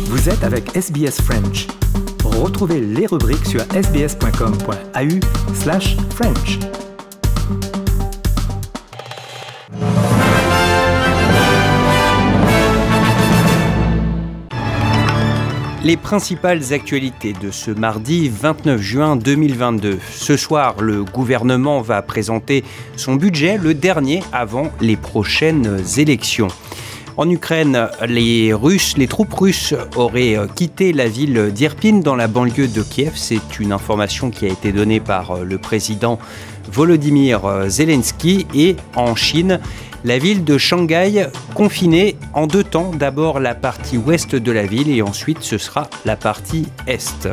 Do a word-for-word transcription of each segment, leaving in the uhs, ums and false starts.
Vous êtes avec S B S French. Retrouvez les rubriques sur sbs.com.au slash French. Les principales actualités de ce mardi vingt-neuf juin deux mille vingt-deux. Ce soir, le gouvernement va présenter son budget, le dernier avant les prochaines élections. En Ukraine, les Russes, les troupes russes auraient quitté la ville d'Irpin dans la banlieue de Kiev. C'est une information qui a été donnée par le président Volodymyr Zelensky. Et en Chine, la ville de Shanghai confinée en deux temps. D'abord la partie ouest de la ville et ensuite ce sera la partie est.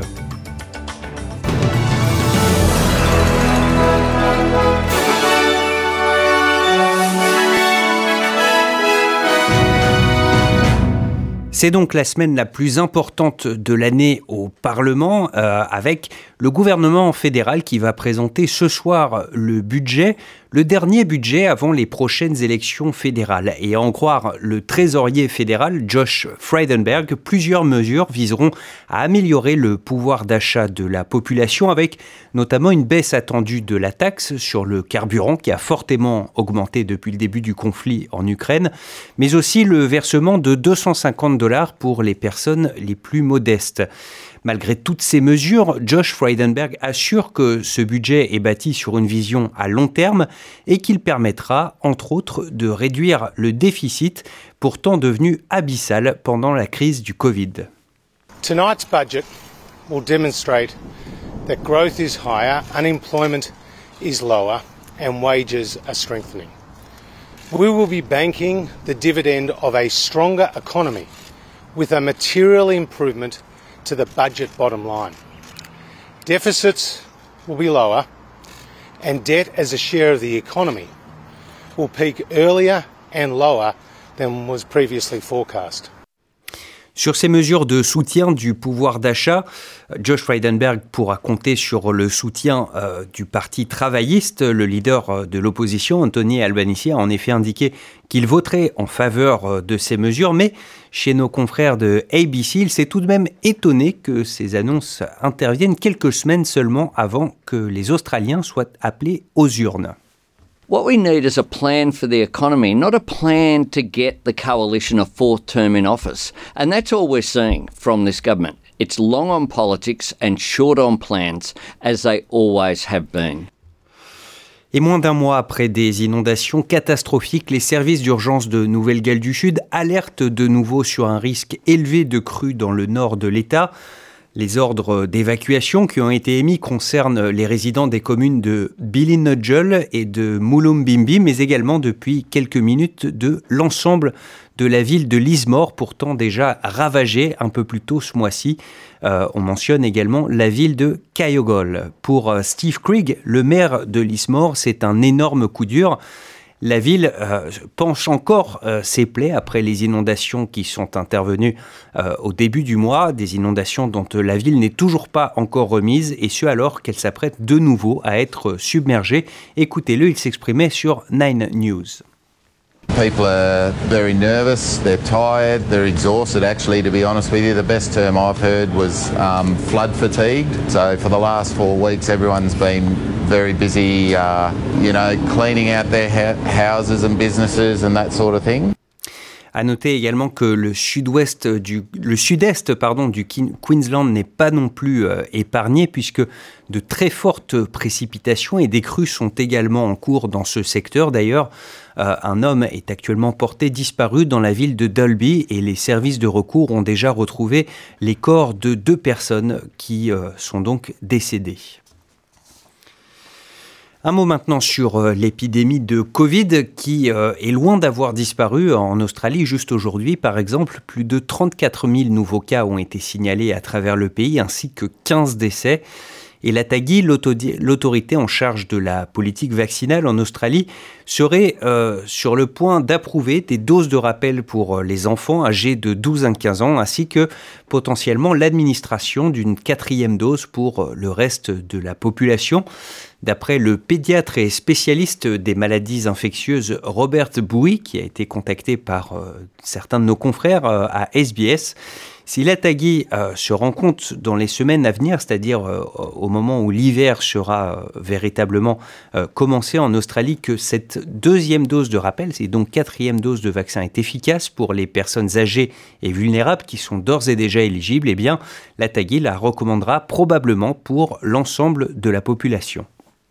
C'est donc la semaine la plus importante de l'année au Parlement, euh, avec le gouvernement fédéral qui va présenter ce soir le budget, le dernier budget avant les prochaines élections fédérales. Et à en croire le trésorier fédéral, Josh Frydenberg, plusieurs mesures viseront à améliorer le pouvoir d'achat de la population, avec notamment une baisse attendue de la taxe sur le carburant qui a fortement augmenté depuis le début du conflit en Ukraine, mais aussi le versement de deux cent cinquante dollars pour les personnes les plus modestes. Malgré toutes ces mesures, Josh Frydenberg assure que ce budget est bâti sur une vision à long terme et qu'il permettra, entre autres, de réduire le déficit, pourtant devenu abyssal pendant la crise du Covid. Tonight's budget will demonstrate that growth is higher, unemployment is lower, and wages are strengthening. We will be banking the dividend of a stronger economy with a material improvement to the budget bottom line. Deficits will be lower, and debt as a share of the economy will peak earlier and lower than was previously forecast. Sur ces mesures de soutien du pouvoir d'achat, Josh Frydenberg pourra compter sur le soutien euh, du Parti travailliste. Le leader de l'opposition, Anthony Albanese, a en effet indiqué qu'il voterait en faveur de ces mesures. Mais chez nos confrères de A B C, il s'est tout de même étonné que ces annonces interviennent quelques semaines seulement avant que les Australiens soient appelés aux urnes. What we need is a plan for the economy, not a plan to get the coalition a fourth term in office. And that's all we're seeing from this government. It's long on politics and short on plans, as they always have been. Et moins d'un mois après des inondations catastrophiques, les services d'urgence de Nouvelle-Galles du Sud alertent de nouveau sur un risque élevé de crue dans le nord de l'État. Les ordres d'évacuation qui ont été émis concernent les résidents des communes de Ballynagul et de Mullumbimby, mais également depuis quelques minutes de l'ensemble de la ville de Lismore, pourtant déjà ravagée un peu plus tôt ce mois-ci. Euh, on mentionne également la ville de Kyogle. Pour Steve Krieg, le maire de Lismore, c'est un énorme coup dur. La ville euh, penche encore euh, ses plaies après les inondations qui sont intervenues euh, au début du mois, des inondations dont euh, la ville n'est toujours pas encore remise, et ce alors qu'elle s'apprête de nouveau à être submergée. Écoutez-le, il s'exprimait sur Nine News. People are very nervous, they're tired, they're exhausted actually, to be honest with you. The best term I've heard was um, flood fatigued. So for the last four weeks everyone's been very busy, uh, you know, cleaning out their ha- houses and businesses and that sort of thing. À noter également que le sud-ouest du, le sud-est pardon, du Queensland n'est pas non plus euh, épargné, puisque de très fortes précipitations et des crues sont également en cours dans ce secteur. D'ailleurs, euh, un homme est actuellement porté disparu dans la ville de Dalby et les services de recours ont déjà retrouvé les corps de deux personnes qui euh, sont donc décédées. Un mot maintenant sur euh, l'épidémie de Covid qui euh, est loin d'avoir disparu en Australie. Juste aujourd'hui, par exemple, plus de trente-quatre mille nouveaux cas ont été signalés à travers le pays, ainsi que quinze décès. Et la T A G I, l'autorité en charge de la politique vaccinale en Australie, serait euh, sur le point d'approuver des doses de rappel pour les enfants âgés de douze à quinze ans, ainsi que potentiellement l'administration d'une quatrième dose pour le reste de la population. D'après le pédiatre et spécialiste des maladies infectieuses Robert Bouy, qui a été contacté par euh, certains de nos confrères euh, à S B S, Si l'Atagui euh, se rend compte dans les semaines à venir, c'est-à-dire euh, au moment où l'hiver sera euh, véritablement euh, commencé en Australie, que cette deuxième dose de rappel, c'est donc quatrième dose de vaccin, est efficace pour les personnes âgées et vulnérables qui sont d'ores et déjà éligibles, eh bien, l'Atagui la recommandera probablement pour l'ensemble de la population.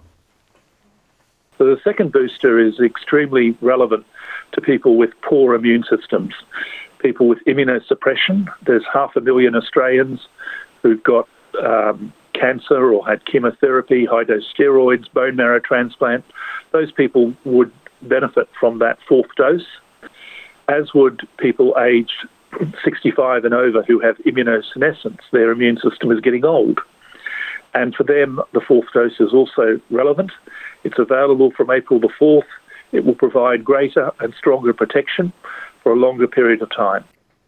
So the second booster is extremely relevant to people with poor immune systems. People with immunosuppression. There's half a million Australians who've got um, cancer or had chemotherapy, high-dose steroids, bone marrow transplant. Those people would benefit from that fourth dose, as would people aged sixty-five and over who have immunosenescence. Their immune system is getting old. And for them, the fourth dose is also relevant. It's available from April the fourth. It will provide greater and stronger protection for a longer period of time.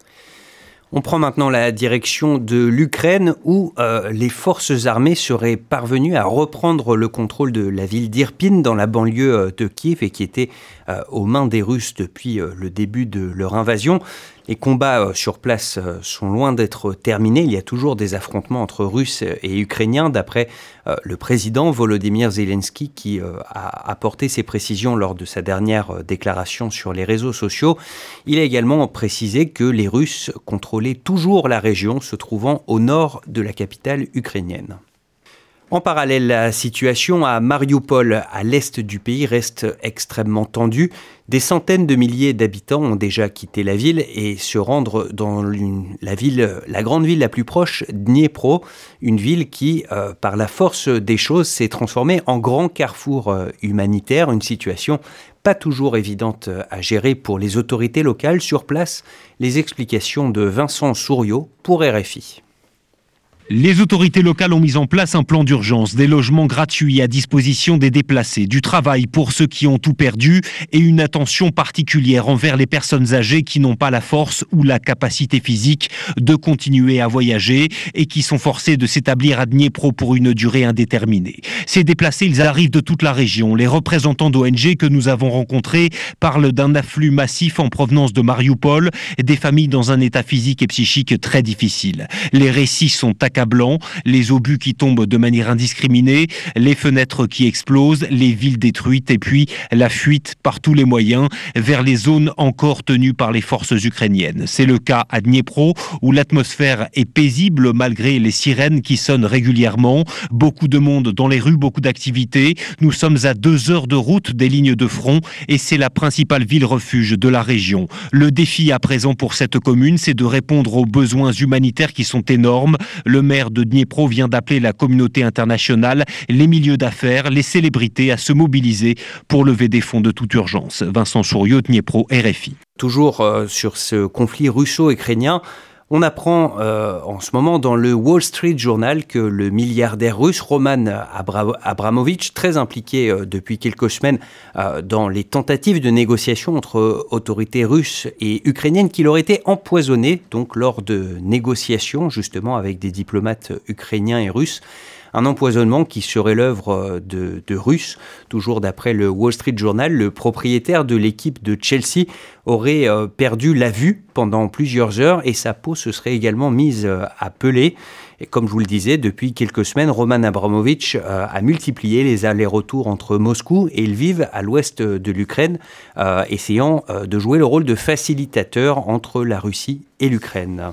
On prend maintenant la direction de l'Ukraine où euh, les forces armées seraient parvenues à reprendre le contrôle de la ville d'Irpin dans la banlieue de Kiev et qui était euh, aux mains des Russes depuis euh, le début de leur invasion. Les combats euh, sur place euh, sont loin d'être terminés. Il y a toujours des affrontements entre Russes et Ukrainiens, d'après euh, le président Volodymyr Zelensky qui euh, a apporté ces précisions lors de sa dernière euh, déclaration sur les réseaux sociaux. Il a également précisé que les Russes contrôlaient toujours la région se trouvant au nord de la capitale ukrainienne. En parallèle, la situation à Mariupol, à l'est du pays, reste extrêmement tendue. Des centaines de milliers d'habitants ont déjà quitté la ville et se rendent dans une, la ville, la grande ville la plus proche, Dniepro, une ville qui, euh, par la force des choses, s'est transformée en grand carrefour euh, humanitaire, une situation pas toujours évidente à gérer pour les autorités locales. Sur place, les explications de Vincent Souriau pour R F I. Les autorités locales ont mis en place un plan d'urgence, des logements gratuits à disposition des déplacés, du travail pour ceux qui ont tout perdu et une attention particulière envers les personnes âgées qui n'ont pas la force ou la capacité physique de continuer à voyager et qui sont forcés de s'établir à Dniepro pour une durée indéterminée. Ces déplacés, ils arrivent de toute la région. Les représentants d'O N G que nous avons rencontrés parlent d'un afflux massif en provenance de Mariupol, des familles dans un état physique et psychique très difficile. Les récits sont accablants. Les obus qui tombent de manière indiscriminée, les fenêtres qui explosent, les villes détruites et puis la fuite par tous les moyens vers les zones encore tenues par les forces ukrainiennes. C'est le cas à Dniepro où l'atmosphère est paisible malgré les sirènes qui sonnent régulièrement. Beaucoup de monde dans les rues, beaucoup d'activités. Nous sommes à deux heures de route des lignes de front et c'est la principale ville refuge de la région. Le défi à présent pour cette commune, c'est de répondre aux besoins humanitaires qui sont énormes. Le maire de Dniepro vient d'appeler la communauté internationale, les milieux d'affaires, les célébrités à se mobiliser pour lever des fonds de toute urgence. Vincent Souriau, Dniepro, R F I. Toujours euh, sur ce conflit russo-ukrainien, on apprend euh, en ce moment dans le Wall Street Journal que le milliardaire russe Roman Abra- Abramovich, très impliqué euh, depuis quelques semaines euh, dans les tentatives de négociation entre autorités russes et ukrainiennes, qu'il aurait été empoisonné donc lors de négociations justement avec des diplomates ukrainiens et russes. Un empoisonnement qui serait l'œuvre de, de Russes. Toujours d'après le Wall Street Journal, le propriétaire de l'équipe de Chelsea aurait euh, perdu la vue pendant plusieurs heures et sa peau se serait également mise euh, à peler. Et comme je vous le disais, depuis quelques semaines, Roman Abramovich euh, a multiplié les allers-retours entre Moscou et Lviv, à l'ouest de l'Ukraine, euh, essayant euh, de jouer le rôle de facilitateur entre la Russie et l'Ukraine.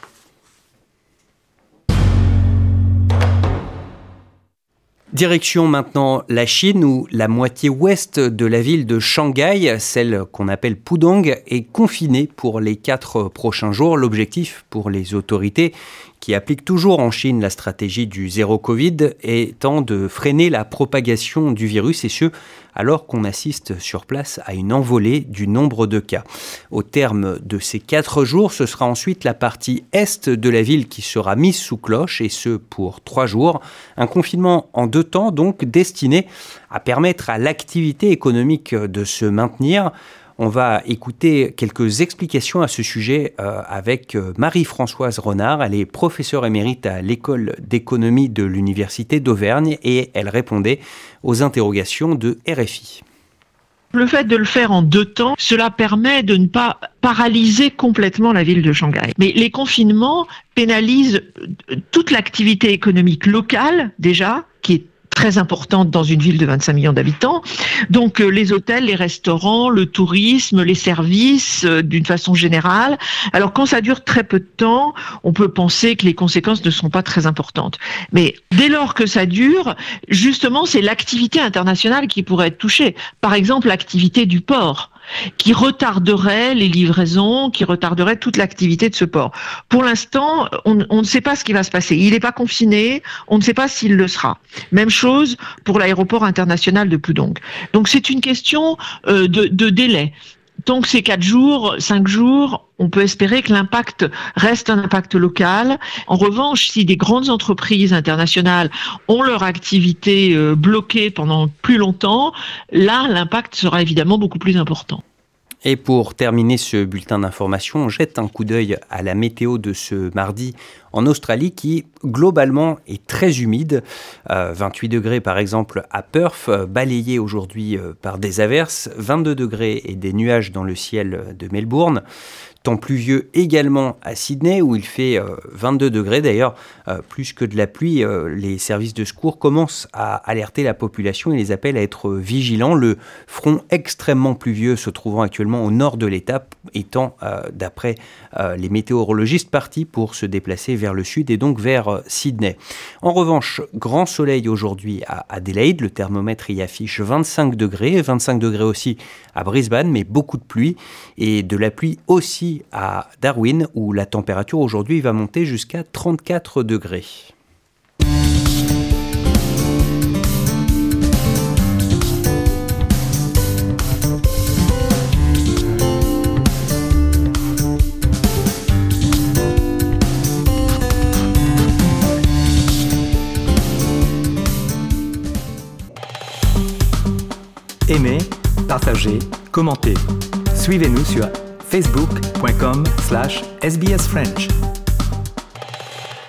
Direction maintenant la Chine où la moitié ouest de la ville de Shanghai, celle qu'on appelle Pudong, est confinée pour les quatre prochains jours. L'objectif pour les autorités qui appliquent toujours en Chine la stratégie du zéro Covid étant de freiner la propagation du virus et ce, alors qu'on assiste sur place à une envolée du nombre de cas. Au terme de ces quatre jours, ce sera ensuite la partie est de la ville qui sera mise sous cloche et ce pour trois jours. Un confinement en deux temps donc destiné à permettre à l'activité économique de se maintenir. On va écouter quelques explications à ce sujet euh, avec Marie-Françoise Renard. Elle est professeure émérite à l'école d'économie de l'Université d'Auvergne et elle répondait aux interrogations de R F I. Le fait de le faire en deux temps, cela permet de ne pas paralyser complètement la ville de Shanghai. Mais les confinements pénalisent toute l'activité économique locale, déjà, qui est très importante dans une ville de vingt-cinq millions d'habitants. Donc euh, les hôtels, les restaurants, le tourisme, les services, euh, d'une façon générale. Alors quand ça dure très peu de temps, on peut penser que les conséquences ne sont pas très importantes. Mais dès lors que ça dure, justement, c'est l'activité internationale qui pourrait être touchée. Par exemple, l'activité du port, qui retarderait les livraisons, qui retarderait toute l'activité de ce port. Pour l'instant, on, on ne sait pas ce qui va se passer. Il n'est pas confiné, on ne sait pas s'il le sera. Même chose pour l'aéroport international de Pudong. Donc c'est une question euh, de, de délai. Tant que c'est quatre jours, cinq jours, on peut espérer que l'impact reste un impact local. En revanche, si des grandes entreprises internationales ont leur activité euh, bloquée pendant plus longtemps, là, l'impact sera évidemment beaucoup plus important. Et pour terminer ce bulletin d'information, on jette un coup d'œil à la météo de ce mardi en Australie qui, globalement, est très humide. Euh, vingt-huit degrés, par exemple, à Perth, euh, balayé aujourd'hui euh, par des averses. vingt-deux degrés et des nuages dans le ciel de Melbourne. Temps pluvieux également à Sydney où il fait euh, vingt-deux degrés. D'ailleurs, euh, plus que de la pluie, euh, les services de secours commencent à alerter la population et les appellent à être vigilants. Le front extrêmement pluvieux se trouvant actuellement au nord de l'État étant, euh, d'après euh, les météorologistes, parti pour se déplacer vers le sud et donc vers euh, Sydney. En revanche, grand soleil aujourd'hui à Adélaïde. Le thermomètre y affiche vingt-cinq degrés. vingt-cinq degrés aussi à Brisbane, mais beaucoup de pluie et de la pluie aussi à Darwin où la température aujourd'hui va monter jusqu'à trente-quatre degrés. Aimez, partagez, commentez. Suivez-nous sur facebook point com slash S B S French.